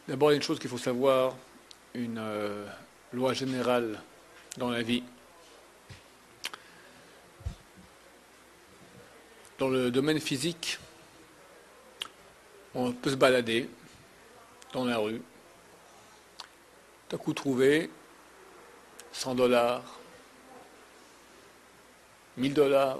D'abord, il y a une chose qu'il faut savoir, une loi générale dans la vie. Dans le domaine physique, on peut se balader dans la rue, tout à coup trouver $100, $1000,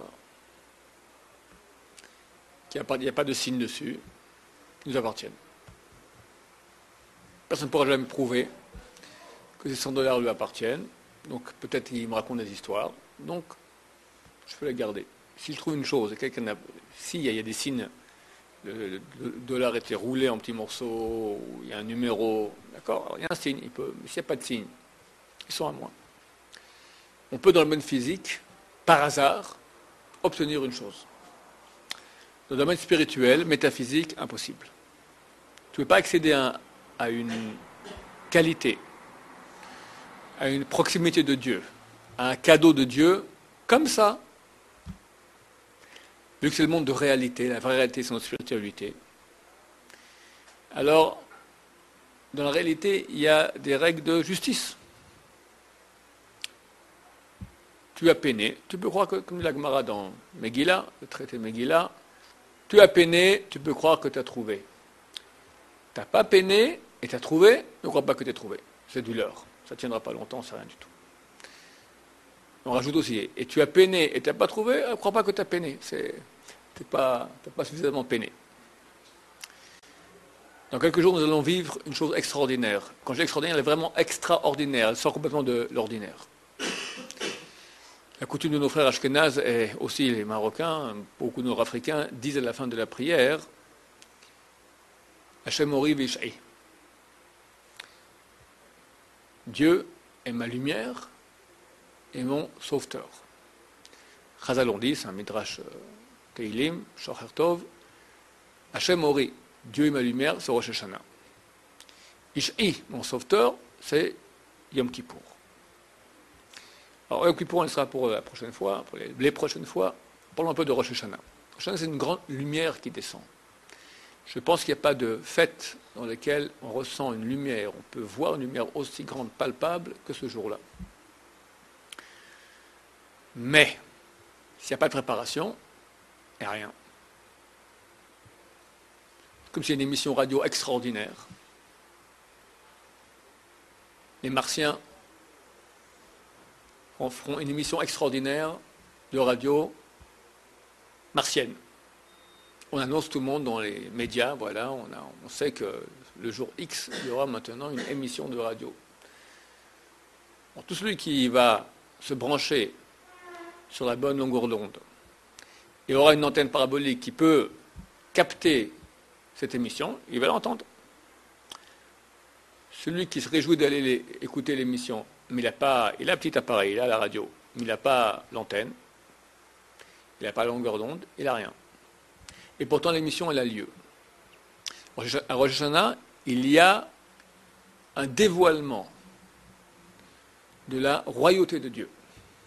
il n'y a pas de signe dessus, ils nous appartiennent. Personne ne pourra jamais prouver que ces $100 lui appartiennent, donc peut-être qu'il me raconte des histoires, donc je peux la garder. Si je trouve une chose, et s'il y a des signes, le dollar était roulé en petits morceaux, ou il y a un numéro, d'accord, alors il y a un signe, mais s'il n'y a pas de signe, ils sont à moi. On peut dans le domaine physique, par hasard, obtenir une chose. Dans le domaine spirituel, métaphysique, impossible. Tu ne peux pas accéder à une qualité, à une proximité de Dieu, à un cadeau de Dieu, comme ça, vu que c'est le monde de réalité, la vraie réalité c'est notre spiritualité. Alors, dans la réalité, il y a des règles de justice. Tu as peiné, tu peux croire que, comme la Gemara dans Megillah, le traité Megillah, tu as peiné, tu peux croire que tu as trouvé. Tu n'as pas peiné et tu as trouvé, ne crois pas que tu as trouvé. C'est du leurre. Ça ne tiendra pas longtemps, c'est rien du tout. On rajoute aussi, et tu as peiné et tu n'as pas trouvé, ne crois pas que tu as peiné. Tu n'as pas suffisamment peiné. Dans quelques jours, nous allons vivre une chose extraordinaire. Quand je dis extraordinaire, elle est vraiment extraordinaire. Elle sort complètement de l'ordinaire. La coutume de nos frères ashkénazes et aussi les Marocains, beaucoup de Nord-Africains, disent à la fin de la prière Hashem Ori Vish'i. Dieu est ma lumière et mon sauveteur. Chazal on dit, c'est un midrash Teilim, Shocher Tov, Hashem Ori, Dieu est ma lumière, c'est Rosh Hashanah. Ish'i, mon sauveteur, c'est Yom Kippour. Alors, Yom Kippour, on sera pour la prochaine fois, pour les prochaines fois. Parlons un peu de Rosh Hashanah. Rosh Hashanah, c'est une grande lumière qui descend. Je pense qu'il n'y a pas de fête dans laquelle on ressent une lumière, on peut voir une lumière aussi grande, palpable, que ce jour-là. Mais, s'il n'y a pas de préparation, il n'y a rien. Comme c'est une émission radio extraordinaire. Les Martiens feront une émission extraordinaire de radio martienne. On annonce tout le monde dans les médias, voilà, on sait que le jour X, il y aura maintenant une émission de radio. Bon, tout celui qui va se brancher sur la bonne longueur d'onde et aura une antenne parabolique qui peut capter cette émission, il va l'entendre. Celui qui se réjouit d'aller écouter l'émission, mais il a un petit appareil, il a la radio, mais il n'a pas l'antenne, il n'a pas la longueur d'onde, il n'a rien. Et pourtant l'émission, elle a lieu. À Rosh Hashanah, il y a un dévoilement de la royauté de Dieu.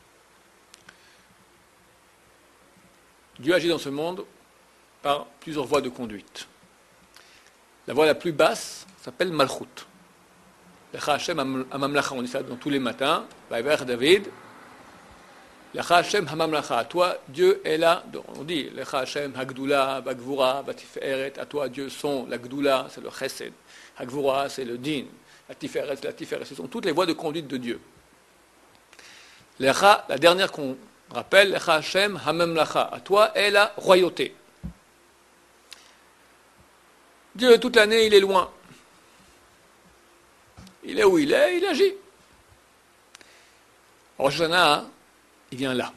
Dieu agit dans ce monde par plusieurs voies de conduite. La voie la plus basse s'appelle Malchut. Lecha Hashem Hamamlacha, on dit ça dans tous les matins. Vaïver David. Lecha Hashem Hamamlacha. À toi, Dieu est là. On dit Lecha Hashem Hagdula, Bagvura, Batiferet. À toi, Dieu sont la Gdula, c'est le Chesed. Hagvura, c'est le Din. La Tiferet, c'est la Tiferet. Ce sont toutes les voies de conduite de Dieu. Lecha, la dernière qu'on rappelle, Lecha Hashem Hamamlacha. À toi est la royauté. Dieu, toute l'année, il est loin. Il est où il est, il agit. Rosh Hashanah, il vient là.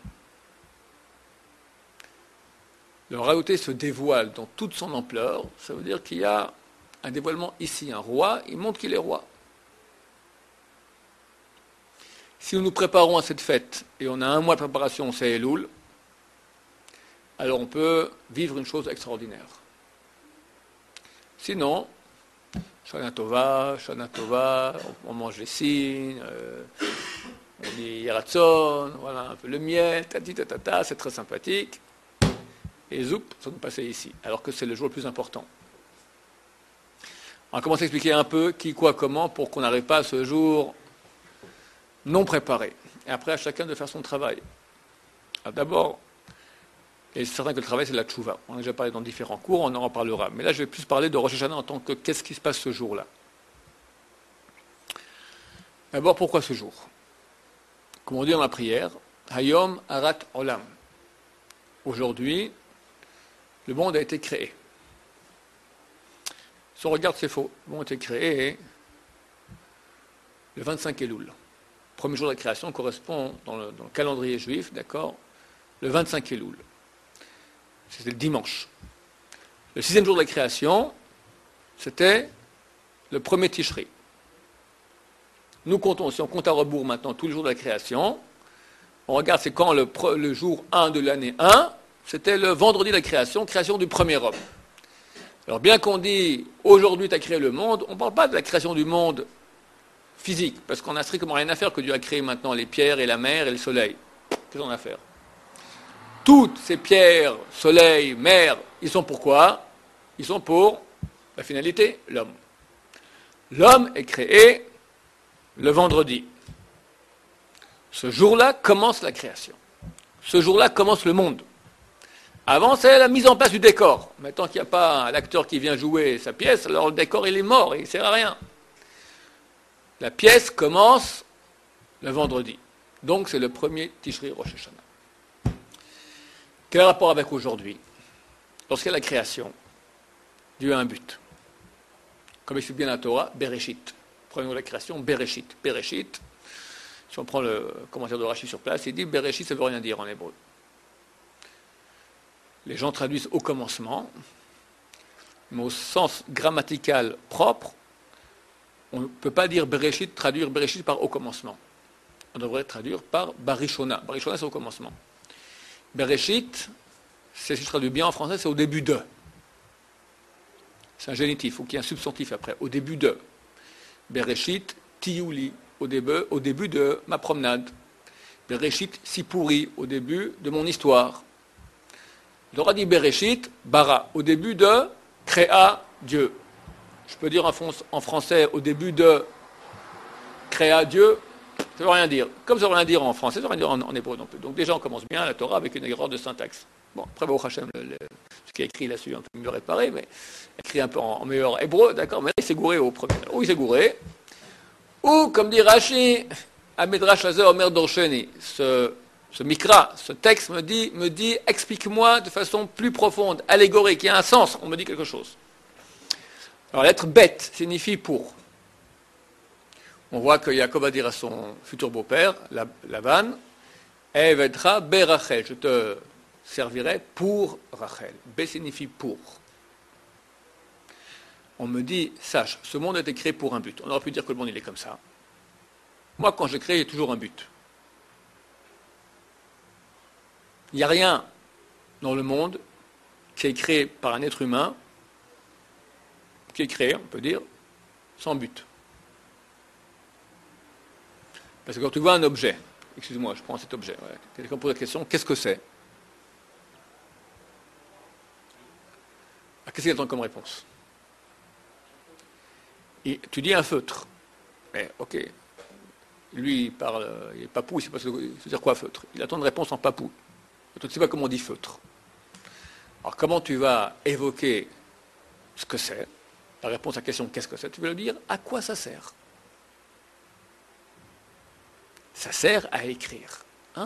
La royauté se dévoile dans toute son ampleur. Ça veut dire qu'il y a un dévoilement ici. Un roi, il montre qu'il est roi. Si nous nous préparons à cette fête, et on a un mois de préparation, c'est Elul, alors on peut vivre une chose extraordinaire. Sinon, Shana Tova, on mange les signes, on dit Yeratzon, voilà, un peu le miel, c'est très sympathique. Et zoup, ça nous passait ici, alors que c'est le jour le plus important. On va commencer à expliquer un peu qui, quoi, comment, pour qu'on n'arrive pas à ce jour non préparé. Et après, à chacun de faire son travail. Alors d'abord, et c'est certain que le travail, c'est la tchouva. On a déjà parlé dans différents cours, on en reparlera. Mais là, je vais plus parler de Rosh Hashanah en tant que qu'est-ce qui se passe ce jour-là. D'abord, pourquoi ce jour? Comme on dit dans la prière, Hayom Arat Olam. Aujourd'hui, le monde a été créé. Si on regarde, c'est faux. Le monde a été créé le 25 Elul. Le premier jour de la création correspond dans le calendrier juif, d'accord, le 25 Elul. C'était le dimanche. Le 6e jour de la création, c'était le premier Tishri. Nous comptons, si on compte à rebours maintenant tous les jours de la création, on regarde c'est quand le jour 1 de l'année 1, c'était le vendredi de la création du premier homme. Alors bien qu'on dit aujourd'hui tu as créé le monde, on ne parle pas de la création du monde physique, parce qu'on n'a strictement rien à faire que Dieu a créé maintenant les pierres et la mer et le soleil. Qu'est-ce qu'on a à faire? Toutes ces pierres, soleil, mer, ils sont pour quoi? Ils sont pour la finalité, l'homme. L'homme est créé le vendredi. Ce jour-là commence la création. Ce jour-là commence le monde. Avant, c'est la mise en place du décor. Maintenant qu'il n'y a pas l'acteur qui vient jouer sa pièce, alors le décor, il est mort, il ne sert à rien. La pièce commence le vendredi. Donc, c'est le premier Tishri Rosh Hashanah. Quel rapport avec aujourd'hui? Lorsqu'il y a la création, Dieu a un but. Comme explique bien la Torah, Bereshit. Premier mot de la création, Bereshit. Bereshit, si on prend le commentaire de Rashi sur place, il dit Bereshit, ça ne veut rien dire en hébreu. Les gens traduisent au commencement, mais au sens grammatical propre, on ne peut pas dire Bereshit, traduire Bereshit par au commencement. On devrait traduire par Barishona. Barishona, c'est au commencement. Bereshit, si je traduis bien en français, c'est au début de. C'est un génitif, il faut qu'il y ait un substantif après. Au début de. Bereshit, Tiouli, au début de ma promenade. Bereshit, Sipuri, au début de mon histoire. Il aura dit Bereshit, Bara, au début de créa Dieu. Je peux dire en français, au début de créa Dieu, ça ne veut rien dire. Comme ça ne veut rien dire en français, ça ne veut rien dire en hébreu non plus. Donc déjà, on commence bien la Torah avec une erreur de syntaxe. Bon, après, Baruch Hashem, ce qui est écrit là-dessus, un peu mieux réparé, mais écrit un peu en meilleur hébreu, d'accord, mais là, il s'est gouré au premier. Ou il s'est gouré, ou, comme dit Rashi, Amedrash Hazeh Omer Dorsheni, ce mikra, ce texte me dit, explique-moi de façon plus profonde, allégorique, qui a un sens, on me dit quelque chose. Alors, l'être bête signifie pour. On voit que Yaakov va dire à son futur beau-père, Lavan, Evedra be Rachel, je te servirai pour Rachel. B signifie pour. On me dit, sache, ce monde a été créé pour un but. On aurait pu dire que le monde il est comme ça. Moi, quand je crée, il y a toujours un but. Il n'y a rien dans le monde qui est créé par un être humain, qui est créé, on peut dire, sans but. Parce que quand tu vois un objet, excuse-moi, je prends cet objet, ouais, quelqu'un pose la question, qu'est-ce que c'est? Qu'est-ce qu'il attend comme réponse? Et tu dis un feutre. Mais ok, lui il parle, il est papou, il ne sait pas ce que dire quoi feutre. Il attend une réponse en papou. Tu ne sais pas comment on dit feutre. Alors comment tu vas évoquer ce que c'est? La réponse à la question qu'est-ce que c'est? Tu vas lui dire à quoi ça sert? Ça sert à écrire. Ah.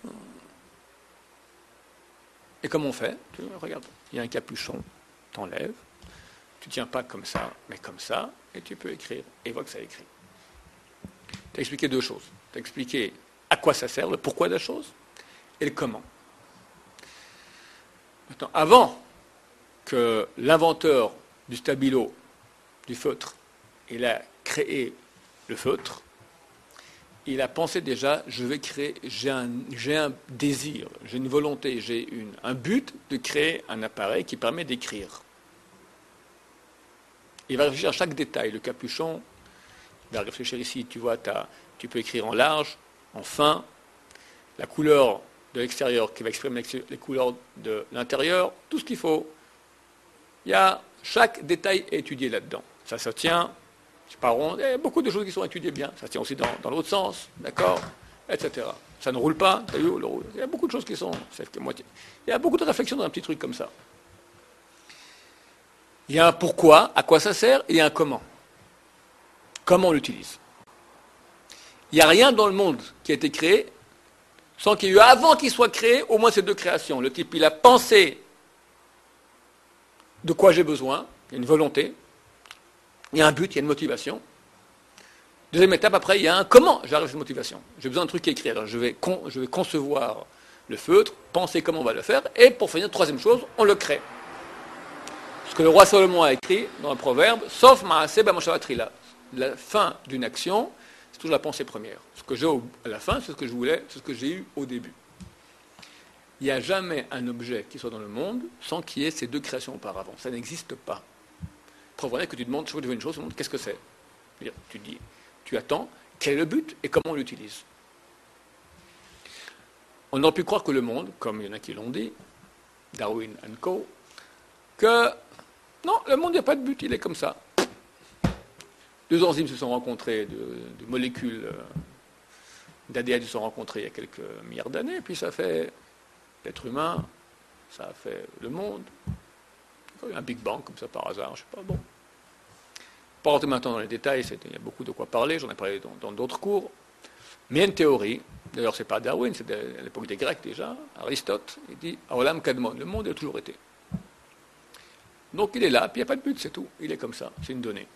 Et comment on fait? Regarde, il y a un capuchon, t'enlèves, tu ne tiens pas comme ça, mais comme ça, et tu peux écrire. Évoque ça écrit. Tu as expliqué deux choses. Tu as expliqué à quoi ça sert, le pourquoi de la chose, et le comment. Maintenant, avant que l'inventeur du stabilo, du feutre, il a créé le feutre, il a pensé déjà, je vais créer, j'ai un désir, j'ai une volonté, j'ai un but de créer un appareil qui permet d'écrire. Il va réfléchir à chaque détail. Le capuchon, il va réfléchir ici, tu vois, tu peux écrire en large, en fin, la couleur de l'extérieur qui va exprimer les couleurs de l'intérieur, tout ce qu'il faut. Chaque détail est étudié là-dedans. Ça se tient, c'est pas rond. Il y a beaucoup de choses qui sont étudiées bien. Ça se tient aussi dans l'autre sens, d'accord, etc. Ça ne roule pas, t'as vu, il y a beaucoup de choses qui sont... Il y a beaucoup de réflexions dans un petit truc comme ça. Il y a un pourquoi, à quoi ça sert, et un comment. Comment on l'utilise. Il n'y a rien dans le monde qui a été créé sans qu'il y ait eu, avant qu'il soit créé, au moins ces deux créations. Le type, il a pensé de quoi j'ai besoin, il y a une volonté, il y a un but, il y a une motivation. Deuxième étape, après, il y a un comment j'arrive à cette motivation. J'ai besoin d'un truc qui est écrit. Alors je vais concevoir le feutre, penser comment on va le faire, et pour finir, troisième chose, on le crée. Ce que le roi Salomon a écrit dans un proverbe, sauf Maaseh b'machshavat. La fin d'une action, c'est toujours la pensée première. Ce que j'ai à la fin, c'est ce que je voulais, c'est ce que j'ai eu au début. Il n'y a jamais un objet qui soit dans le monde sans qu'il y ait ces deux créations auparavant. Ça n'existe pas. Preuve vrai que tu demandes, chaque fois que tu vois une chose, tu demandes qu'est-ce que c'est. Tu dis, tu attends, quel est le but et comment on l'utilise. On aurait pu croire que le monde, comme il y en a qui l'ont dit, Darwin and Co., que non, le monde, il n'y a pas de but, il est comme ça. Deux enzymes se sont rencontrées, de molécules d'ADN se sont rencontrées il y a quelques milliards d'années, puis ça fait l'être humain, ça a fait le monde. Il y a un Big Bang, comme ça par hasard, je ne sais pas, bon. Pas rentrer maintenant dans les détails, il y a beaucoup de quoi parler, j'en ai parlé dans d'autres cours. Mais il y a une théorie, d'ailleurs c'est pas Darwin, c'est à l'époque des Grecs déjà, Aristote, il dit Aolam Kadmon, le monde a toujours été. Donc il est là, puis il n'y a pas de but, c'est tout. Il est comme ça, c'est une donnée.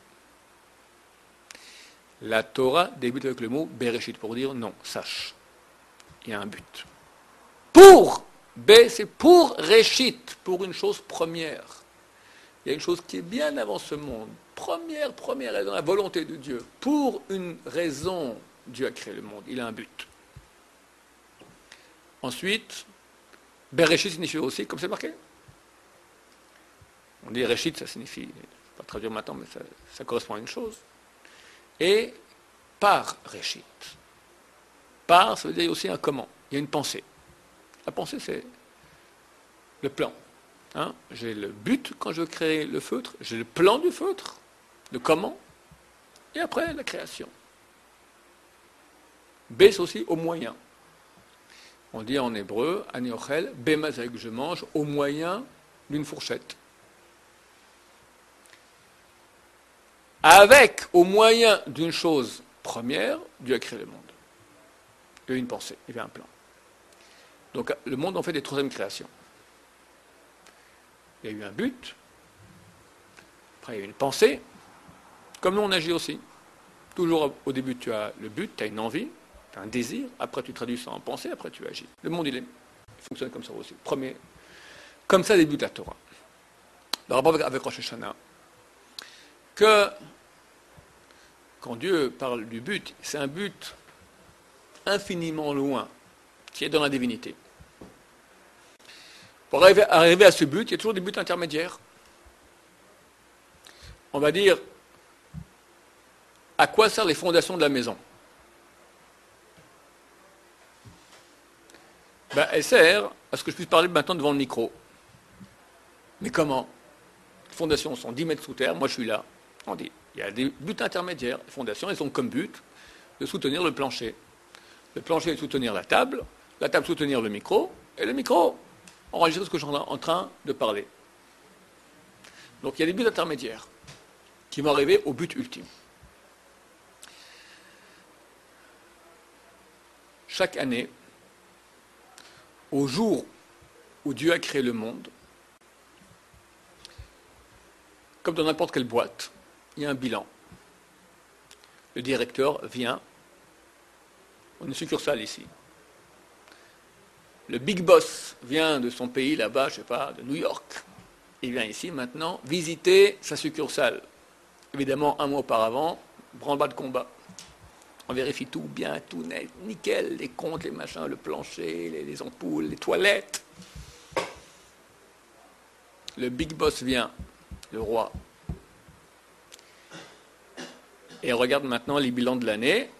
La Torah débute avec le mot Bereshit pour dire non, sache. Il y a un but. Pour B, c'est pour Réchit, pour une chose première. Il y a une chose qui est bien avant ce monde. Première raison, la volonté de Dieu. Pour une raison, Dieu a créé le monde. Il a un but. Ensuite, Bereshit signifie aussi, comme c'est marqué. On dit Réchit, ça signifie, je ne vais pas traduire maintenant, mais ça correspond à une chose. Et par Réchit. Par, ça veut dire aussi un comment. Il y a une pensée. La pensée, c'est le plan. Hein? J'ai le but quand je veux créer le feutre, j'ai le plan du feutre, le comment, et après la création. B, c'est aussi au moyen. On dit en hébreu, Aniochel, Bemazek, je mange au moyen d'une fourchette. Avec, au moyen d'une chose première, Dieu a créé le monde. Il y a une pensée, il y avait un plan. Donc le monde en fait des troisièmes créations. Il y a eu un but, après il y a eu une pensée, comme nous on agit aussi. Toujours au début tu as le but, tu as une envie, tu as un désir, après tu traduis ça en pensée, après tu agis. Le monde il fonctionne comme ça aussi. Premier, comme ça débute la Torah. Le rapport avec Rosh Hashanah, que quand Dieu parle du but, c'est un but infiniment loin, qui est dans la divinité. Pour arriver à ce but, il y a toujours des buts intermédiaires. On va dire, à quoi servent les fondations de la maison? Elles servent à ce que je puisse parler maintenant devant le micro. Mais comment? Les fondations sont 10 mètres sous terre, moi je suis là. On dit, il y a des buts intermédiaires. Les fondations, elles ont comme but de soutenir le plancher. Le plancher de soutenir la table soutenir le micro, et le micro enregistrer ce que je suis en train de parler. Donc il y a des buts intermédiaires qui vont arriver au but ultime. Chaque année, au jour où Dieu a créé le monde, comme dans n'importe quelle boîte, il y a un bilan. Le directeur vient, on a une succursale ici. Le big boss vient de son pays là-bas, je ne sais pas, de New York. Il vient ici maintenant visiter sa succursale. Évidemment, un mois auparavant, branle-bas de combat. On vérifie tout bien, tout net, nickel, les comptes, les machins, le plancher, les ampoules, les toilettes. Le big boss vient, le roi. Et regarde maintenant les bilans de l'année.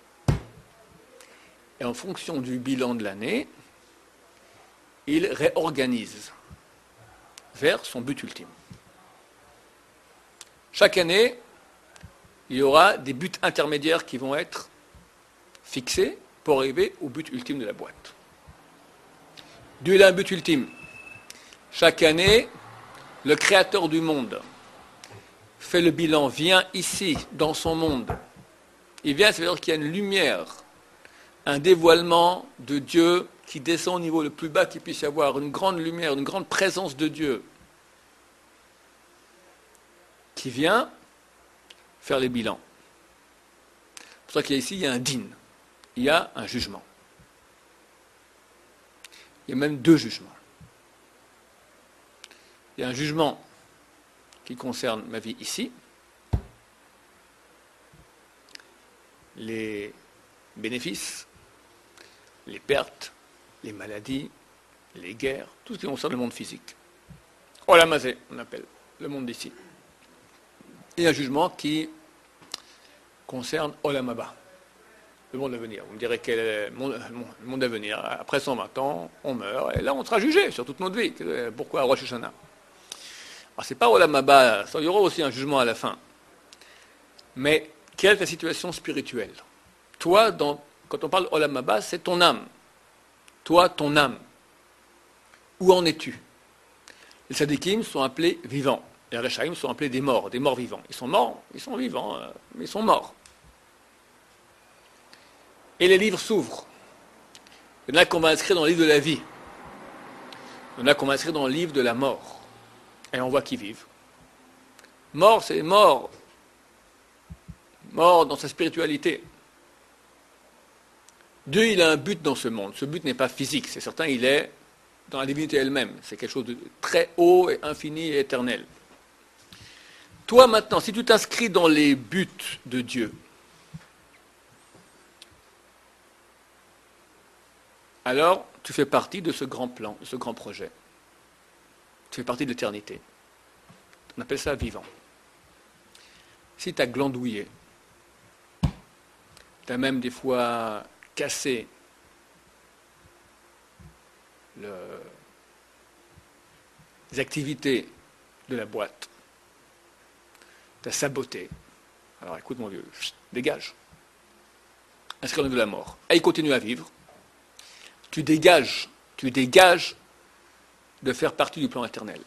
Et en fonction du bilan de l'année, il réorganise vers son but ultime. Chaque année, il y aura des buts intermédiaires qui vont être fixés pour arriver au but ultime de la boîte. Dieu il a un but ultime. Chaque année, le créateur du monde fait le bilan, vient ici, dans son monde. Il vient, ça veut dire qu'il y a une lumière, un dévoilement de Dieu qui descend au niveau le plus bas qu'il puisse y avoir, une grande lumière, une grande présence de Dieu qui vient faire les bilans. C'est pour ça qu'il y a ici, il y a un din, il y a un jugement. Il y a même deux jugements. Il y a un jugement qui concerne ma vie ici, les bénéfices, les pertes, les maladies, les guerres, tout ce qui concerne le monde physique. Olamazé, on appelle le monde d'ici. Et un jugement qui concerne Olamaba, le monde à venir. Vous me direz quel est le monde à venir. Après 120 ans, on meurt, et là on sera jugé sur toute notre vie. Pourquoi Rosh Hashanah? Alors c'est pas Olamaba, il y aura aussi un jugement à la fin. Mais quelle est ta situation spirituelle? Toi, quand on parle Olamaba, c'est ton âme. Toi, ton âme. Où en es-tu? Les Sadikim sont appelés vivants. Les Rechaim sont appelés des morts vivants. Ils sont morts, ils sont vivants, mais ils sont morts. Et les livres s'ouvrent. Il y en a qu'on va inscrire dans le livre de la vie. Il y en a qu'on va inscrire dans le livre de la mort. Et on voit qu'ils vivent. Mort, c'est mort. Mort dans sa spiritualité. Dieu, il a un but dans ce monde. Ce but n'est pas physique, c'est certain, il est dans la divinité elle-même. C'est quelque chose de très haut et infini et éternel. Toi, maintenant, si tu t'inscris dans les buts de Dieu, alors tu fais partie de ce grand plan, de ce grand projet. Tu fais partie de l'éternité. On appelle ça vivant. Si tu as glandouillé, tu as même des fois cassé les activités de la boîte, tu as saboté, alors écoute mon vieux, dégage. Inscris de la mort. Et il continue à vivre. Tu dégages de faire partie du plan éternel.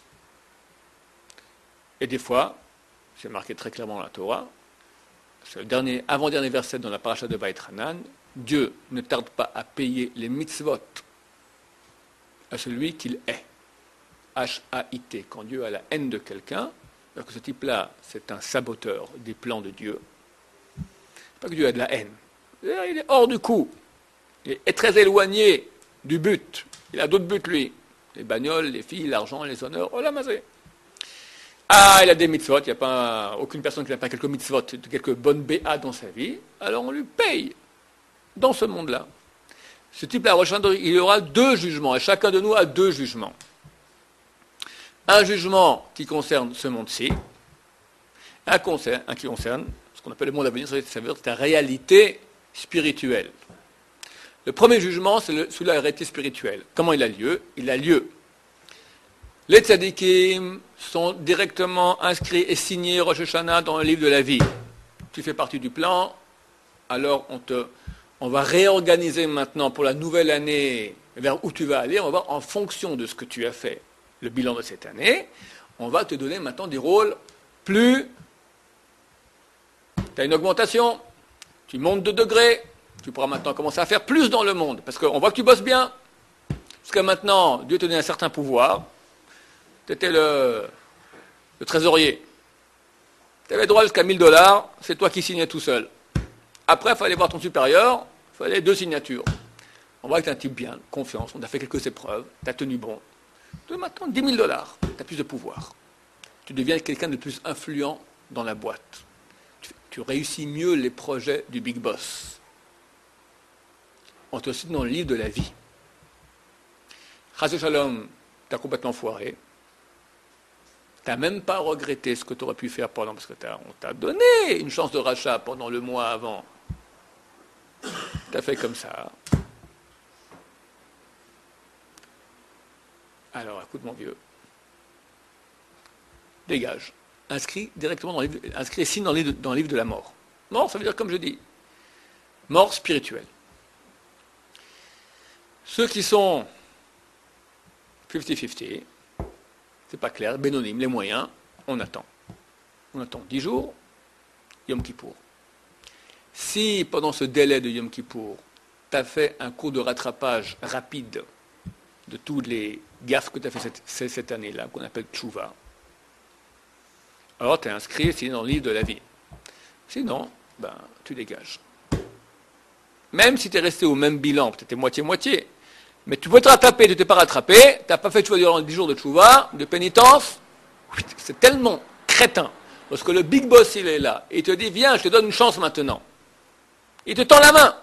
Et des fois, c'est marqué très clairement dans la Torah, c'est le avant-dernier verset dans la paracha de Vayet Hanan, Dieu ne tarde pas à payer les mitzvot à celui qu'il est. H-A-I-T. Quand Dieu a la haine de quelqu'un, alors que ce type-là, c'est un saboteur des plans de Dieu. Pas que Dieu a de la haine. Il est hors du coup. Il est très éloigné du but. Il a d'autres buts, lui. Les bagnoles, les filles, l'argent, les honneurs. Oh la mazé. Ah, il a des mitzvot. Il n'y a pas aucune personne qui n'a pas quelques mitzvot, quelques bonnes BA dans sa vie. Alors on lui paye dans ce monde-là. Ce type-là, il y aura deux jugements. Et chacun de nous a deux jugements. Un jugement qui concerne ce monde-ci. Un qui concerne ce qu'on appelle le monde à venir. Ça veut dire ta réalité spirituelle. Le premier jugement, c'est sous la réalité spirituelle. Comment il a lieu? Il a lieu. Les tzadikim sont directement inscrits et signés Rosh Hashanah dans le livre de la vie. Tu fais partie du plan, alors on va réorganiser maintenant pour la nouvelle année vers où tu vas aller. On va voir en fonction de ce que tu as fait, le bilan de cette année. On va te donner maintenant des rôles plus... Tu as une augmentation, tu montes de degré. Tu pourras maintenant commencer à faire plus dans le monde, parce qu'on voit que tu bosses bien. Parce que maintenant, Dieu te donne un certain pouvoir. Tu étais le trésorier. Tu avais droit jusqu'à $1000, c'est toi qui signais tout seul. Après, il fallait voir ton supérieur, il fallait 2 signatures. On voit que tu es un type bien, confiance, on a fait quelques épreuves, tu as tenu bon. Tu as maintenant $10 000, tu as plus de pouvoir. Tu deviens quelqu'un de plus influent dans la boîte. Tu réussis mieux les projets du Big Boss. On te cite dans le livre de la vie. Chas Shalom, tu as complètement foiré. Tu n'as même pas regretté ce que tu aurais pu faire pendant, parce qu'on t'a donné une chance de rachat pendant le mois avant. Tu as fait comme ça. Alors, écoute mon vieux. Dégage. inscrit directement inscrit et signé dans le livre de la mort. Mort, ça veut dire, comme je dis, mort spirituelle. Ceux qui sont 50-50, c'est pas clair, bénonymes, les moyens, on attend. On attend 10 jours, Yom Kippour. Si pendant ce délai de Yom Kippour, tu as fait un cours de rattrapage rapide de tous les gaffes que tu as fait cette année-là, qu'on appelle Tchouva, alors tu es inscrit, c'est dans le livre de la vie. Sinon, tu dégages. Même si tu es resté au même bilan, peut-être moitié-moitié, mais tu peux te rattraper, tu ne t'es pas rattrapé, tu n'as pas fait Tchouva durant 10 jours de Tchouva, de pénitence, c'est tellement crétin. Lorsque le big boss, il est là, et il te dit, viens, je te donne une chance maintenant. Il te tend la main.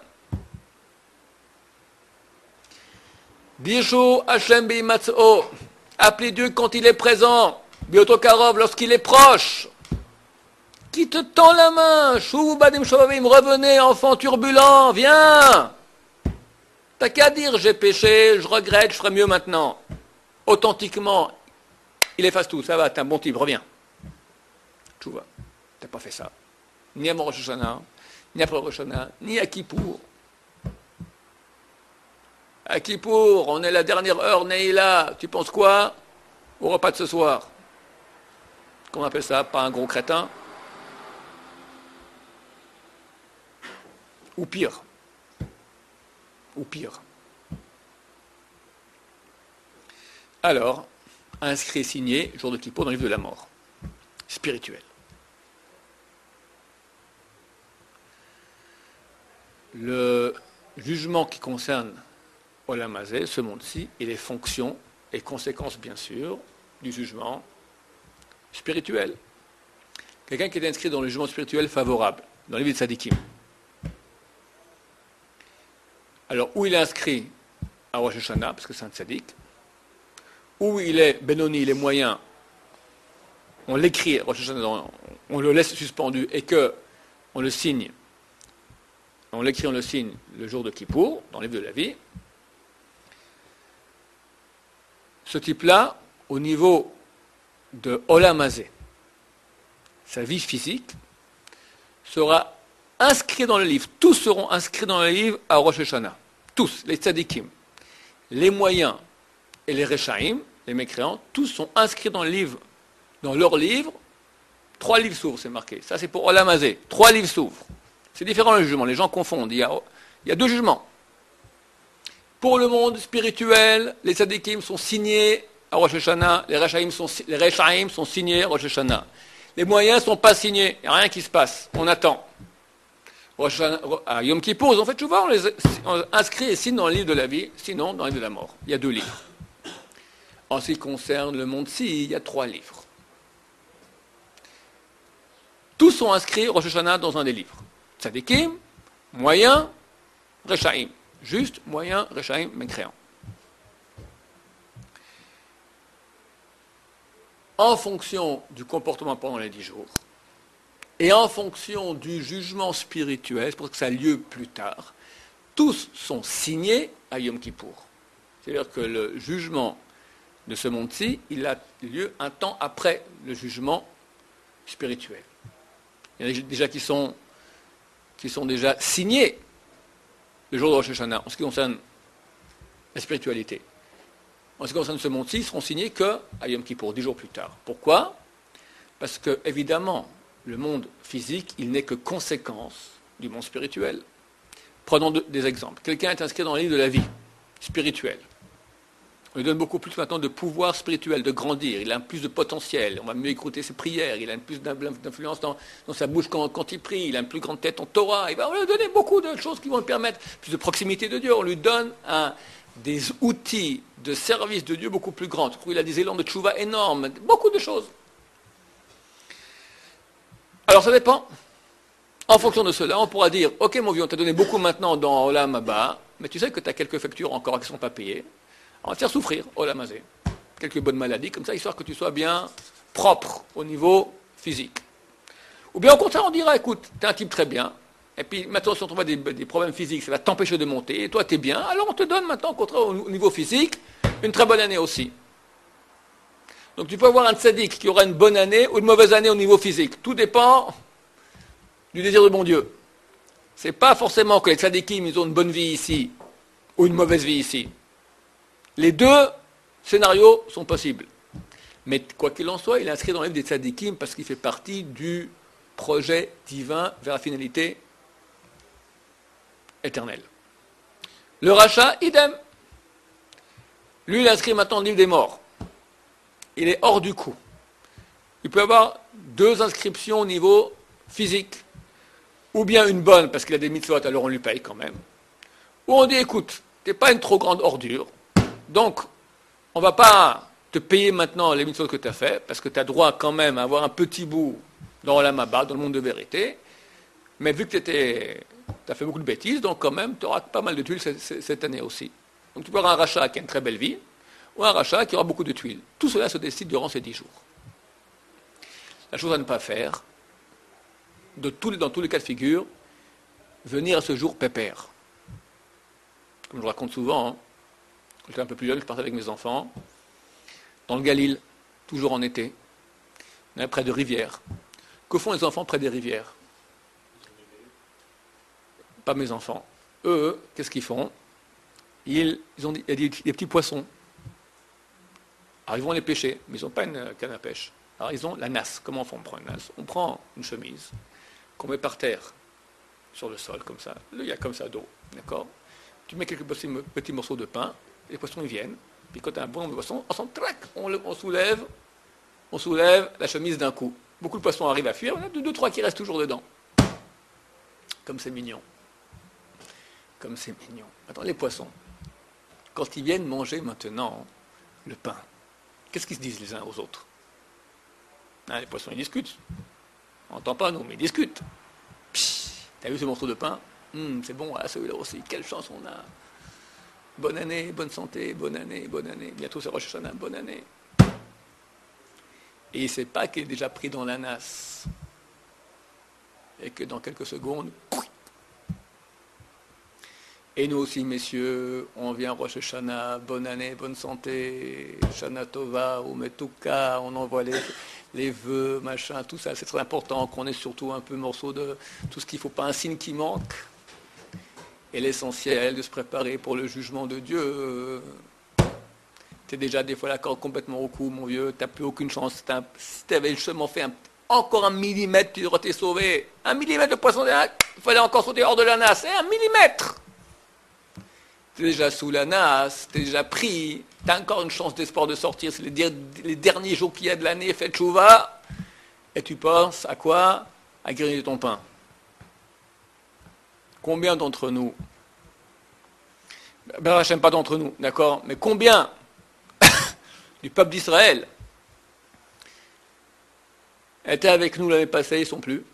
Bishu Hashem Bimatso, appelez Dieu quand il est présent, Biotokarov lorsqu'il est proche. Qui te tend la main, Shuvu Badim Shovavim, revenez, enfant turbulent, viens. T'as qu'à dire, j'ai péché, je regrette, je ferai mieux maintenant. Authentiquement, il efface tout, ça va, t'es un bon type, reviens. Tu vois, t'as pas fait ça. Ni à Rosh Hashanah, ni après Rosh Hashanah, ni à Kippour. À Kippour, on est la dernière heure, Neila, tu penses quoi au repas de ce soir? Qu'on appelle ça, pas un gros crétin? Ou pire. Ou pire. Alors, inscrit et signé, jour de Kippour, dans le livre de la mort. Spirituel. Le jugement qui concerne Olam Hazé, ce monde-ci, et les fonctions et conséquences, bien sûr, du jugement spirituel. Quelqu'un qui est inscrit dans le jugement spirituel favorable, dans les vies de Sadikim. Alors, où il est inscrit à Rosh Hashanah, parce que c'est un Tzadik, où il est Benoni, les moyens, on l'écrit, Rosh Hashanah, on le laisse suspendu, et que on le signe, on l'écrit, on le signe le jour de Kippour, dans le livre de la vie. Ce type-là, au niveau de Olam Hazé, sa vie physique, sera inscrit dans le livre. Tous seront inscrits dans le livre à Rosh Hashanah. Tous, les tzadikim, les moyens et les rechaim, les mécréants, tous sont inscrits dans le livre, dans leur livre. 3 livres s'ouvrent, c'est marqué. Ça, c'est pour Olam Hazé. 3 livres s'ouvrent. C'est différent le jugement, les gens confondent. Il y a 2 jugements. Pour le monde spirituel, les tzadikim sont signés à Rosh Hashanah, les rechaim sont signés à Rosh Hashanah. Les moyens ne sont pas signés, il n'y a rien qui se passe, on attend. À Yom Kippour, en fait, souvent, on les inscrit et signe dans le livre de la vie, sinon dans le livre de la mort. Il y a 2 livres. En ce qui concerne le monde-ci, il y a 3 livres. Tous sont inscrits Rosh Hashanah dans un des livres. Tzadikim, moyen, rechaim. Juste, moyen, rechaim, mécréant. En fonction du comportement pendant les 10 jours, et en fonction du jugement spirituel, c'est pour ça que ça a lieu plus tard, tous sont signés à Yom Kippour. C'est-à-dire que le jugement de ce monde-ci, il a lieu un temps après le jugement spirituel. Il y en a déjà qui sont déjà signés le jour de Rosh Hashanah, en ce qui concerne la spiritualité. En ce qui concerne ce monde-ci, ils seront signés qu'à Yom Kippour, 10 jours plus tard. Pourquoi? Parce que, évidemment, le monde physique, il n'est que conséquence du monde spirituel. Prenons des exemples. Quelqu'un est inscrit dans le livre de la vie spirituelle. On lui donne beaucoup plus maintenant de pouvoir spirituel, de grandir. Il a plus de potentiel. On va mieux écouter ses prières. Il a plus d'influence dans sa bouche quand il prie. Il a une plus grande tête en Torah. On va lui donner beaucoup de choses qui vont lui permettre plus de proximité de Dieu. On lui donne des outils de service de Dieu beaucoup plus grands. Il a des élans de tchouva énormes. Beaucoup de choses. Alors ça dépend. En fonction de cela, on pourra dire, ok mon vieux, on t'a donné beaucoup maintenant dans Olam Haba, mais tu sais que tu as quelques factures encore qui ne sont pas payées. On va te faire souffrir, Olam Hazé. Quelques bonnes maladies, comme ça, histoire que tu sois bien propre au niveau physique. Ou bien au contraire, on dira, écoute, tu es un type très bien, et puis maintenant, si on trouve des problèmes physiques, ça va t'empêcher de monter, et toi, tu es bien, alors on te donne maintenant, au contraire, au niveau physique, une très bonne année aussi. Donc tu peux avoir un tzaddik qui aura une bonne année ou une mauvaise année au niveau physique. Tout dépend du désir de bon Dieu. C'est pas forcément que les tzaddikim ils ont une bonne vie ici ou une mauvaise vie ici. Les deux scénarios sont possibles. Mais quoi qu'il en soit, il est inscrit dans le livre des tzaddikim parce qu'il fait partie du projet divin vers la finalité éternelle. Le rachat, idem. Lui, il est inscrit maintenant dans le livre des morts. Il est hors du coup. Il peut avoir deux inscriptions au niveau physique. Ou bien une bonne, parce qu'il a des mitzvot, alors on lui paye quand même. Ou on dit, écoute, t'es pas une trop grande ordure, donc on va pas te payer maintenant les mitzvot que tu as fait, parce que tu as droit quand même à avoir un petit bout dans la Maba, dans le monde de vérité, mais vu que tu as fait beaucoup de bêtises, donc quand même, tu auras pas mal de tuiles cette année aussi. Donc tu peux avoir un rachat qui a une très belle vie, ou un rachat qui aura beaucoup de tuiles. Tout cela se décide durant ces 10 jours. La chose à ne pas faire, dans tous les cas de figure, venir à ce jour pépère. Comme je raconte souvent, hein, quand j'étais un peu plus jeune, je partais avec mes enfants, dans le Galil, toujours en été, près de rivières. Que font les enfants près des rivières? Pas mes enfants. Eux, qu'est-ce qu'ils font? Il y a des petits poissons. Alors ils vont les pêcher, mais ils n'ont pas une canne à pêche. Alors ils ont la nasse. Comment on prend une nasse? On prend une chemise qu'on met par terre, sur le sol, comme ça. Là, il y a comme ça d'eau, d'accord? Tu mets quelques petits morceaux de pain, les poissons ils viennent, puis quand tu as un bon nombre de poissons, on soulève la chemise d'un coup. Beaucoup de poissons arrivent à fuir, il y en a 2-3 qui restent toujours dedans. Comme c'est mignon. Comme c'est mignon. Attends, les poissons, quand ils viennent manger maintenant le pain, qu'est-ce qu'ils se disent les uns aux autres? Hein, les poissons, ils discutent. On n'entend pas, nous, mais ils discutent. T'as vu ce morceau de pain? C'est bon, ah, celui-là aussi, quelle chance on a. Bonne année, bonne santé, bonne année, bonne année. Bientôt c'est Rosh Hashanah, bonne année. Et il ne sait pas qu'il est déjà pris dans la nasse. Et que dans quelques secondes, et nous aussi, messieurs, on vient Rosh Hashanah, bonne année, bonne santé, Shana Tova, ou Metuka, on envoie les vœux, machin, tout ça, c'est très important, qu'on ait surtout un peu morceau de tout ce qu'il ne faut pas, un signe qui manque. Et l'essentiel de se préparer pour le jugement de Dieu. Tu es déjà des fois la corde complètement au cou, mon vieux, tu n'as plus aucune chance. Si tu avais seulement fait encore un millimètre, tu aurais été sauvé. Un millimètre de poisson, il fallait encore sauter hors de la nasse. Un millimètre! Tu es déjà sous la nasse, tu es déjà pris, tu as encore une chance d'espoir de sortir. C'est les derniers jours qu'il y a de l'année, fais tchouva. Et tu penses à quoi? À griller ton pain. Combien d'entre nous, ben Hachem, pas d'entre nous, d'accord, mais combien du peuple d'Israël étaient avec nous l'année passée, ils ne sont plus.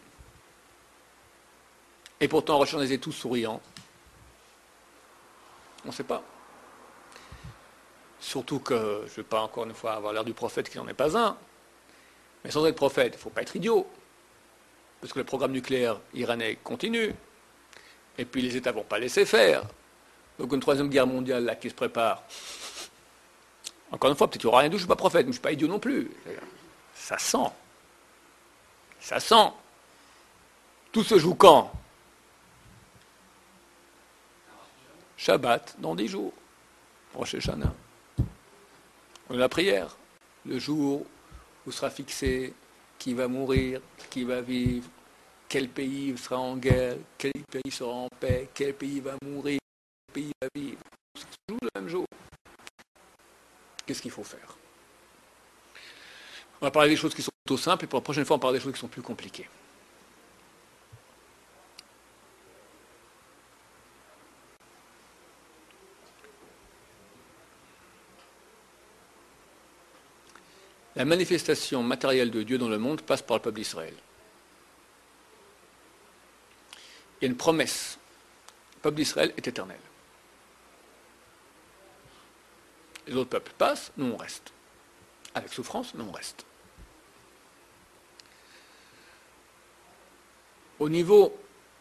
Et pourtant, Rosh Hashanah, ils étaient tous souriants. On ne sait pas. Surtout que, je ne vais pas encore une fois avoir l'air du prophète qui n'en est pas un, mais sans être prophète, il ne faut pas être idiot, parce que le programme nucléaire iranien continue. Et puis les États ne vont pas laisser faire. Donc une troisième guerre mondiale là qui se prépare. Encore une fois, peut-être qu'il n'y aura rien d'autre, je ne suis pas prophète, mais je ne suis pas idiot non plus. Ça sent. Ça sent. Tout se joue quand? Shabbat, dans 10 jours. Rosh Hashanah. On a la prière. Le jour où sera fixé qui va mourir, qui va vivre, quel pays sera en guerre, quel pays sera en paix, quel pays va mourir, quel pays va vivre. Tout se joue le même jour. Qu'est-ce qu'il faut faire? On va parler des choses qui sont plutôt simples, et pour la prochaine fois, on parlera des choses qui sont plus compliquées. La manifestation matérielle de Dieu dans le monde passe par le peuple d'Israël. Il y a une promesse. Le peuple d'Israël est éternel. Les autres peuples passent, nous on reste. Avec souffrance, mais on reste. Au niveau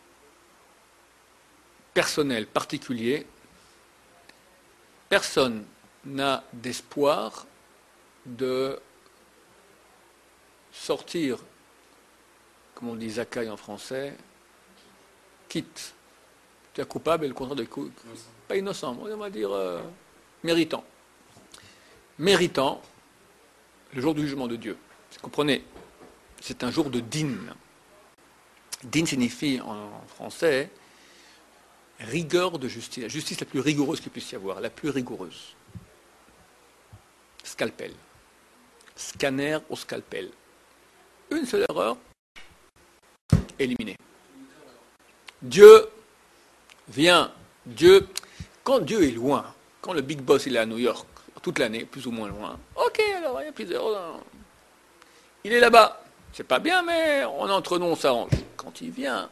personnel, particulier, personne n'a d'espoir de sortir, comme on dit Zakai en français, quitte. Tu es coupable et le contraire de pas innocent, on va dire méritant. Méritant le jour du jugement de Dieu. Vous comprenez, c'est un jour de din. Din signifie en français rigueur de justice, la justice la plus rigoureuse qu'il puisse y avoir, la plus rigoureuse. Scalpel. Scanner au scalpel. Une seule erreur, éliminée. Dieu vient, quand Dieu est loin, quand le Big Boss il est à New York, toute l'année, plus ou moins loin, ok, alors il y a plusieurs erreurs. Il est là-bas, c'est pas bien, mais entre nous on s'arrange. Quand il vient,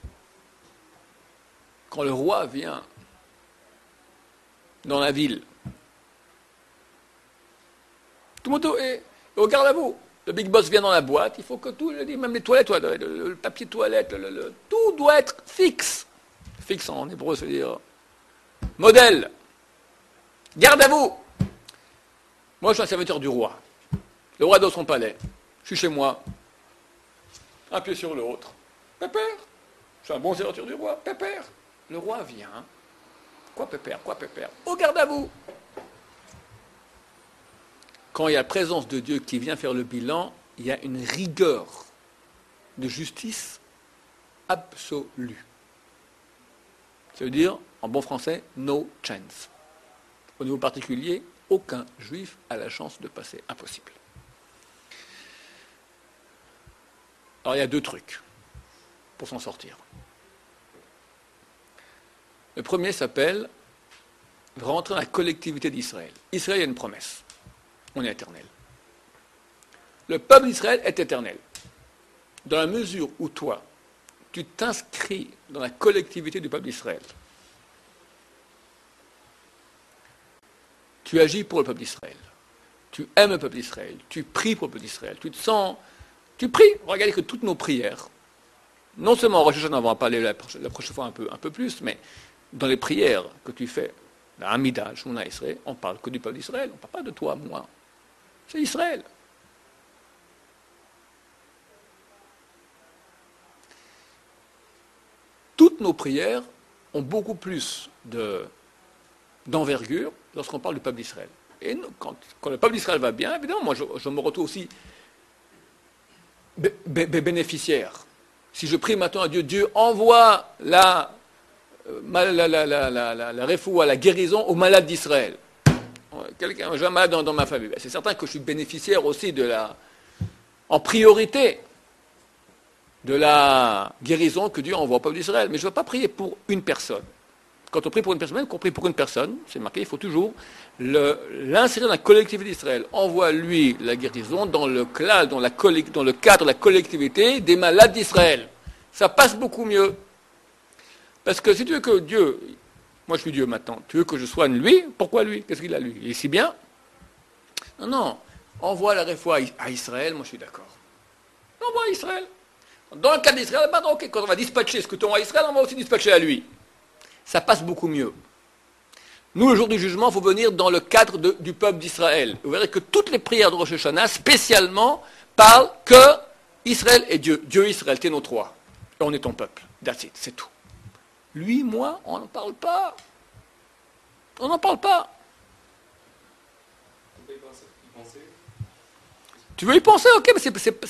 quand le roi vient dans la ville, tout le monde est au garde à vous. Le Big Boss vient dans la boîte, il faut que tout, même les toilettes, le papier toilette, tout doit être fixe. Fixe en hébreu, ça veut dire modèle. Garde à vous. Moi, je suis un serviteur du roi. Le roi est dans son palais. Je suis chez moi. Un pied sur l'autre. Pépère. Je suis un bon serviteur du roi. Pépère. Le roi vient. Quoi pépère? Quoi pépère? Au garde à vous. Quand il y a la présence de Dieu qui vient faire le bilan, il y a une rigueur de justice absolue. Ça veut dire, en bon français, no chance. Au niveau particulier, aucun juif a la chance de passer. Impossible. Alors il y a deux trucs pour s'en sortir. Le premier s'appelle rentrer dans la collectivité d'Israël. Israël a une promesse. On est éternel. Le peuple d'Israël est éternel. Dans la mesure où toi, tu t'inscris dans la collectivité du peuple d'Israël, tu agis pour le peuple d'Israël, tu aimes le peuple d'Israël, tu pries pour le peuple d'Israël, tu te sens... Tu pries. Regardez que toutes nos prières, non seulement en Rosh Hashanah, on va en parler la prochaine fois un peu plus, mais dans les prières que tu fais, la Hamida, Shemona Israël, on parle que du peuple d'Israël, on ne parle pas de toi, moi. C'est Israël. Toutes nos prières ont beaucoup plus d'envergure lorsqu'on parle du peuple d'Israël. Et nous, quand le peuple d'Israël va bien, évidemment, moi je me retrouve aussi bénéficiaire. Si je prie maintenant à Dieu, Dieu envoie la refoua, la guérison aux malades d'Israël. J'ai un malade dans ma famille. C'est certain que je suis bénéficiaire aussi en priorité de la guérison que Dieu envoie au peuple d'Israël. Mais je ne veux pas prier pour une personne. Quand on prie pour une personne, qu'on prie pour une personne, c'est marqué, il faut toujours l'insérer dans la collectivité d'Israël. Envoie lui la guérison dans le cadre de la collectivité des malades d'Israël. Ça passe beaucoup mieux. Parce que si tu veux que Dieu, moi je suis Dieu maintenant, tu veux que je soigne lui, pourquoi lui? Qu'est-ce qu'il a lui? Il est si bien? Non, envoie la réfoua à Israël, moi je suis d'accord. Envoie à Israël. Dans le cas d'Israël, ok, quand on va dispatcher ce que tu envoies à Israël, on va aussi dispatcher à lui. Ça passe beaucoup mieux. Nous, le jour du jugement, il faut venir dans le cadre du peuple d'Israël. Vous verrez que toutes les prières de Rosh Hashanah, spécialement, parlent que Israël est Dieu. Dieu Israël, t'es notre roi. Et on est ton peuple. That's it, c'est tout. Lui, moi, on n'en parle pas. On n'en parle pas. Tu veux y penser, ok, mais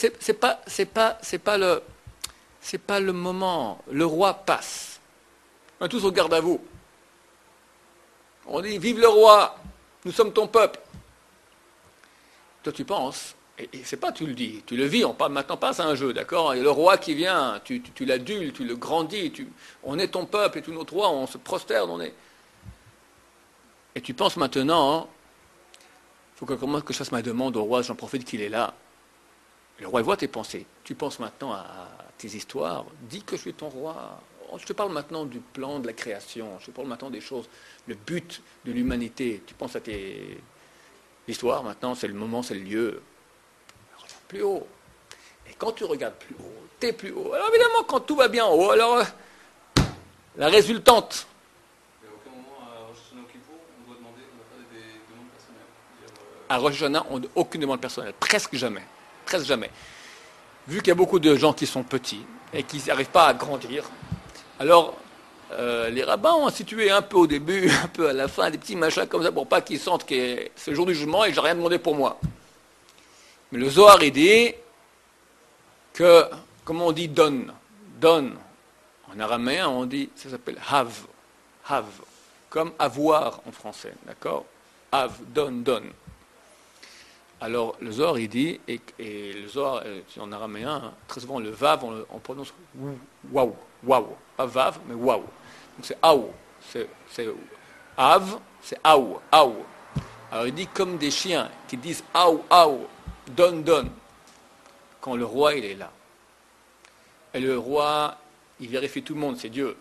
c'est pas le moment. Le roi passe. On est tous au garde à vous. On dit vive le roi, nous sommes ton peuple. Toi tu penses, et c'est pas tu le dis, tu le vis, on parle maintenant pas, c'est un jeu, d'accord? Et le roi qui vient, tu l'adules, tu le grandis, on est ton peuple et tous notre roi, on se prosterne, on est. Et tu penses maintenant, il faut que je fasse ma demande au roi, j'en profite qu'il est là. Le roi voit tes pensées. Tu penses maintenant à tes histoires, dis que je suis ton roi. Je te parle maintenant du plan de la création, je te parle maintenant des choses, le but de l'humanité. Tu penses à l'histoire maintenant, c'est le moment, c'est le lieu. Regarde plus haut. Et quand tu regardes plus haut, t'es plus haut. Alors évidemment, quand tout va bien en haut, alors la résultante. Mais à aucun moment à Rosh Hashanah Kippour, on doit demander, on va faire des demandes personnelles. À Rosh Hashanah, aucune demande personnelle, presque jamais. Presque jamais. vu qu'il y a beaucoup de gens qui sont petits et qui n'arrivent pas à grandir, alors les rabbins ont institué un peu au début, un peu à la fin, des petits machins comme ça pour pas qu'ils sentent que c'est le jour du jugement et que j'ai rien demandé pour moi. Mais le Zohar, il dit que, comment on dit donne, donne, en araméen on dit, ça s'appelle have, comme avoir en français, d'accord? Have, donne, donne. Alors le Zohar il dit, et le Zohar en araméen, très souvent le vav on prononce waouh, waouh, pas vav mais waouh. Donc c'est aou, c'est av, c'est aou, aou. Alors il dit comme des chiens qui disent aou, aou, donne, donne, quand le roi il est là. Et le roi, il vérifie tout le monde, c'est Dieu.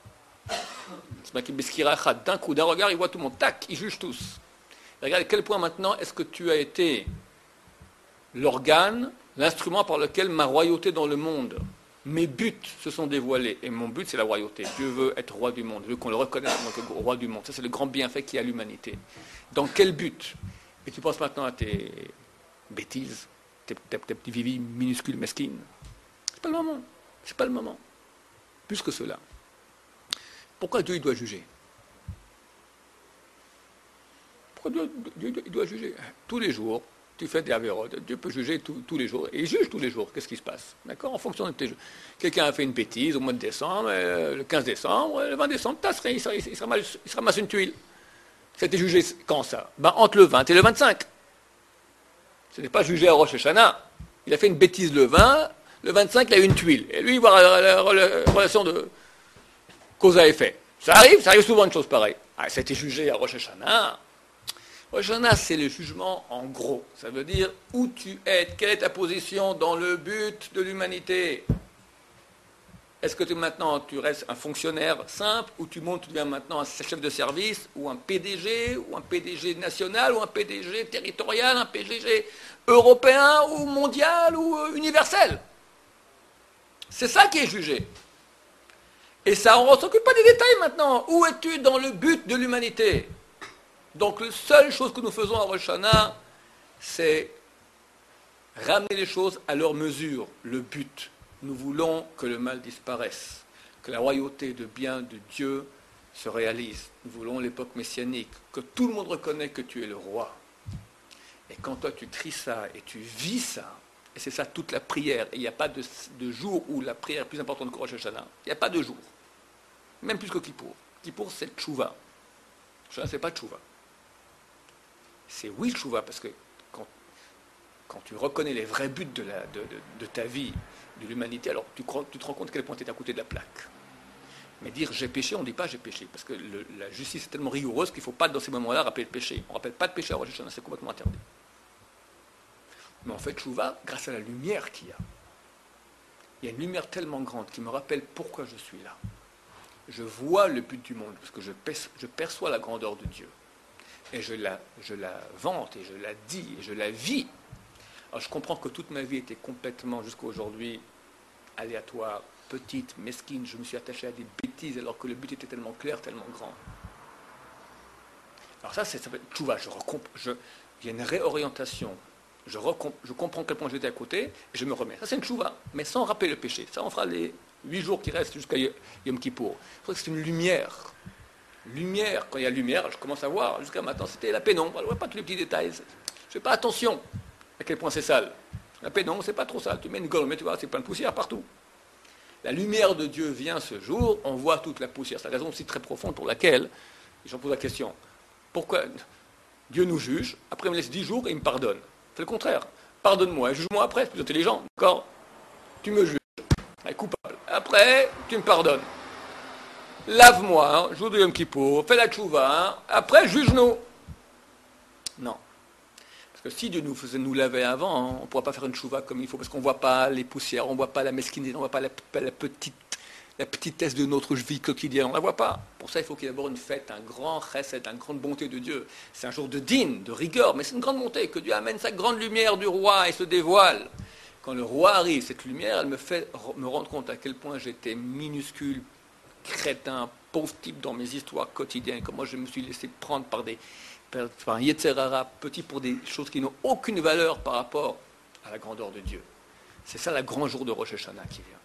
D'un coup, d'un regard, il voit tout le monde, tac, il juge tous. Et regarde à quel point maintenant est-ce que tu as été l'organe, l'instrument par lequel ma royauté dans le monde, mes buts se sont dévoilés. Et mon but, c'est la royauté. Dieu veut être roi du monde, Dieu veut qu'on le reconnaisse en tant que roi du monde. Ça, c'est le grand bienfait qu'il y a à l'humanité. Dans quel but? Et tu penses maintenant à tes bêtises, tes petits vivis minuscules, mesquines. C'est pas le moment. C'est pas le moment. Plus que cela. Pourquoi Dieu il doit juger? Pourquoi Dieu il doit juger? Tous les jours, tu fais des avérodes. Dieu peut juger tous les jours. Et il juge tous les jours. Qu'est-ce qui se passe? D'accord? En fonction de tes jeux. Quelqu'un a fait une bêtise au mois de décembre, le 15 décembre, le 20 décembre, il se ramasse une tuile. C'était jugé quand ça? Entre le 20 et le 25. Ce n'est pas jugé à Rosh Hashanah. Il a fait une bêtise le 20, le 25, il a eu une tuile. Et lui, il voit la relation de cause à effet. Ça arrive souvent une chose pareille. C'était jugé à Rosh Hashanah. Rosh Hashanah, c'est le jugement en gros. Ça veut dire où tu es, quelle est ta position dans le but de l'humanité. Est-ce que maintenant tu restes un fonctionnaire simple, ou tu montes, tu deviens maintenant un chef de service, ou un PDG national, ou un PDG territorial, un PDG européen, ou mondial, ou universel? C'est ça qui est jugé. Et ça, on ne s'occupe pas des détails maintenant. Où es-tu dans le but de l'humanité? Donc, la seule chose que nous faisons à Rosh Hashanah, c'est ramener les choses à leur mesure, le but. Nous voulons que le mal disparaisse, que la royauté de bien de Dieu se réalise. Nous voulons l'époque messianique, que tout le monde reconnaît que tu es le roi. Et quand toi tu cries ça et tu vis ça, et c'est ça toute la prière, et il n'y a pas de jour où la prière est plus importante que Rosh Hashanah. Il n'y a pas de jour. Même plus que Kippour. Kippour, c'est Tchouva. Rosh Hashanah, c'est pas Tchouva. C'est oui Tchouva, parce que quand tu reconnais les vrais buts de ta vie, de l'humanité, alors tu te rends compte à quel point tu es à côté de la plaque. Mais dire j'ai péché, on ne dit pas j'ai péché, parce que la justice est tellement rigoureuse qu'il ne faut pas dans ces moments-là rappeler le péché. On ne rappelle pas de péché à Rosh Hashanah, c'est complètement interdit. Mais en fait, Tchouva, grâce à la lumière qu'il y a, il y a une lumière tellement grande qui me rappelle pourquoi je suis là. Je vois le but du monde, parce que je perçois la grandeur de Dieu. Et je la vante, et je la dis, et je la vis. Alors je comprends que toute ma vie était complètement, jusqu'à aujourd'hui, aléatoire, petite, mesquine. Je me suis attaché à des bêtises, alors que le but était tellement clair, tellement grand. Alors ça s'appelle Tchouva. Il y a une réorientation. Je comprends quel point j'étais à côté, et je me remets. Ça, c'est une tchouva, mais sans rappeler le péché. Ça, on fera les 8 jours qui restent jusqu'à Yom Kippour. Je crois que c'est une lumière. Lumière, quand il y a lumière, je commence à voir. Jusqu'à maintenant, c'était la pénombre. Je ne vois pas tous les petits détails. Je ne fais pas attention à quel point c'est sale. La pénombre, c'est pas trop sale. Tu mets une gomme, mais tu vois, c'est plein de poussière partout. La lumière de Dieu vient ce jour, on voit toute la poussière. C'est la raison aussi très profonde pour laquelle, j'en pose la question, pourquoi Dieu nous juge, après il me laisse 10 jours et il me pardonne? C'est le contraire. Pardonne-moi, juge-moi après, c'est plus intelligent, d'accord? Tu me juges, coupable. Après, tu me pardonnes. Lave-moi, jour de Yom Kippour, fais la tchouva, après, juge-nous. Non. Parce que si Dieu nous faisait nous laver avant, on ne pourra pas faire une tchouva comme il faut, parce qu'on ne voit pas les poussières, on ne voit pas la mesquinité, on ne voit pas la petitesse de notre vie quotidienne, on ne la voit pas. Pour ça, il faut qu'il y ait d'abord une fête, un grand chesed, une grande bonté de Dieu. C'est un jour de dîne, de rigueur, mais c'est une grande bonté, que Dieu amène sa grande lumière du roi et se dévoile. Quand le roi arrive, cette lumière, elle me fait me rendre compte à quel point j'étais minuscule, crétin, pauvre type dans mes histoires quotidiennes, comment je me suis laissé prendre par un Yetzer Hara, petit pour des choses qui n'ont aucune valeur par rapport à la grandeur de Dieu. C'est ça le grand jour de Rosh Hashanah qui vient.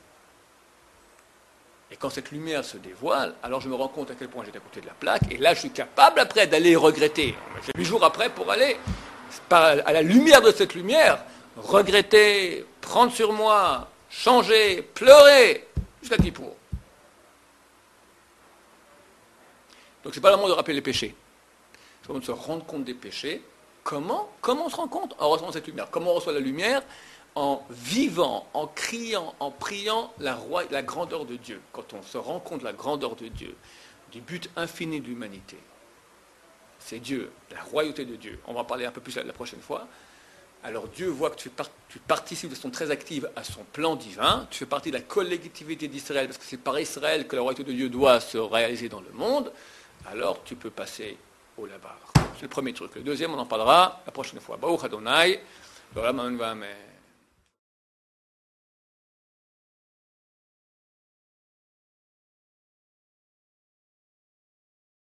Et quand cette lumière se dévoile, alors je me rends compte à quel point j'étais à côté de la plaque, et là je suis capable après d'aller regretter. J'ai 8 jours après pour aller, à la lumière de cette lumière, regretter, prendre sur moi, changer, pleurer, jusqu'à Kippour. Donc c'est pas le moment de rappeler les péchés. C'est le moment de se rendre compte des péchés. Comment on se rend compte? En recevant cette lumière. Comment on reçoit la lumière? En vivant, en criant, en priant la grandeur de Dieu. Quand on se rend compte de la grandeur de Dieu, du but infini de l'humanité, c'est Dieu, la royauté de Dieu. On va en parler un peu plus la prochaine fois. Alors Dieu voit que tu participes de façon très active à son plan divin, tu fais partie de la collectivité d'Israël, parce que c'est par Israël que la royauté de Dieu doit se réaliser dans le monde, alors tu peux passer au labar. C'est le premier truc. Le deuxième, on en parlera la prochaine fois. Baruch Adonai, l'olam amen.